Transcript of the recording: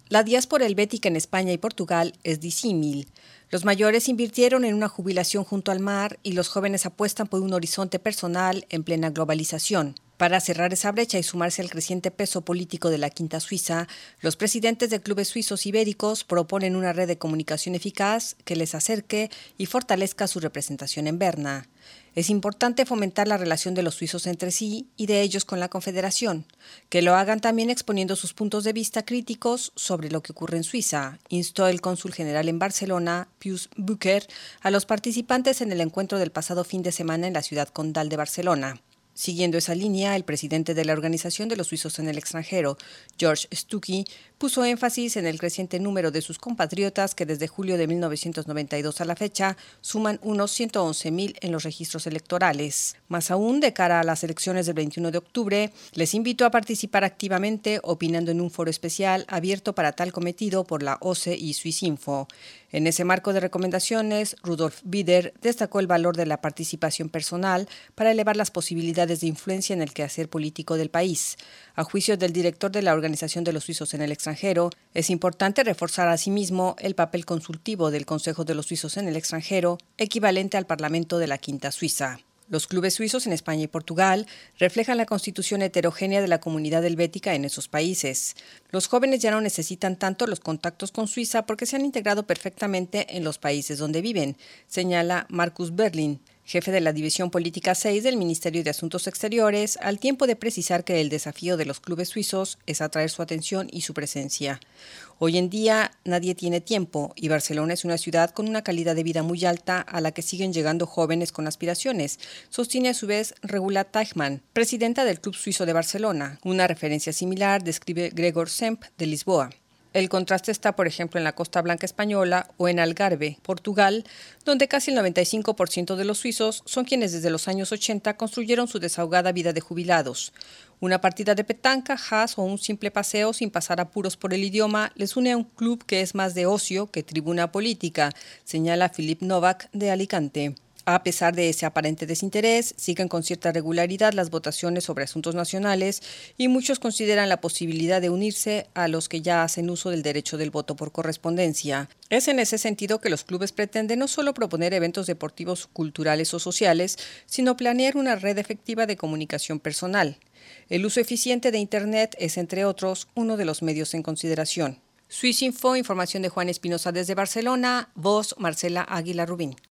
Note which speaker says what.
Speaker 1: La diáspora helvética en España y Portugal es disímil. Los mayores invirtieron en una jubilación junto al mar y los jóvenes apuestan por un horizonte personal en plena globalización. Para cerrar esa brecha y sumarse al creciente peso político de la Quinta Suiza, los presidentes de clubes suizos ibéricos proponen una red de comunicación eficaz que les acerque y fortalezca su representación en Berna. Es importante fomentar la relación de los suizos entre sí y de ellos con la Confederación, que lo hagan también exponiendo sus puntos de vista críticos sobre lo que ocurre en Suiza, instó el cónsul general en Barcelona, Pius Bucher, a los participantes en el encuentro del pasado fin de semana en la ciudad condal de Barcelona. Siguiendo esa línea, el presidente de la Organización de los Suizos en el Extranjero, George Stucky, puso énfasis en el creciente número de sus compatriotas que desde julio de 1992 a la fecha suman unos 111.000 en los registros electorales. Más aún, de cara a las elecciones del 21 de octubre, les invito a participar activamente opinando en un foro especial abierto para tal cometido por la OCE y Swissinfo. En ese marco de recomendaciones, Rudolf Bieder destacó el valor de la participación personal para elevar las posibilidades de influencia en el quehacer político del país. A juicio del director de la Organización de los Suizos en el Extranjero, es importante reforzar asimismo el papel consultivo del Consejo de los Suizos en el Extranjero, equivalente al Parlamento de la Quinta Suiza. Los clubes suizos en España y Portugal reflejan la constitución heterogénea de la comunidad helvética en esos países. Los jóvenes ya no necesitan tanto los contactos con Suiza porque se han integrado perfectamente en los países donde viven, señala Markus Berlin, jefe de la División Política 6 del Ministerio de Asuntos Exteriores, al tiempo de precisar que el desafío de los clubes suizos es atraer su atención y su presencia. Hoy en día nadie tiene tiempo y Barcelona es una ciudad con una calidad de vida muy alta a la que siguen llegando jóvenes con aspiraciones, sostiene a su vez Regula Teichmann, presidenta del Club Suizo de Barcelona. Una referencia similar describe Gregor Semp de Lisboa. El contraste está, por ejemplo, en la Costa Blanca española o en Algarve, Portugal, donde casi el 95% de los suizos son quienes desde los años 80 construyeron su desahogada vida de jubilados. Una partida de petanca, jazz o un simple paseo sin pasar apuros por el idioma les une a un club que es más de ocio que tribuna política, señala Philip Novak de Alicante. A pesar de ese aparente desinterés, siguen con cierta regularidad las votaciones sobre asuntos nacionales y muchos consideran la posibilidad de unirse a los que ya hacen uso del derecho del voto por correspondencia. Es en ese sentido que los clubes pretenden no solo proponer eventos deportivos, culturales o sociales, sino planear una red efectiva de comunicación personal. El uso eficiente de Internet es, entre otros, uno de los medios en consideración. Swissinfo, información de Juan Espinosa desde Barcelona, voz Marcela Águila Rubín.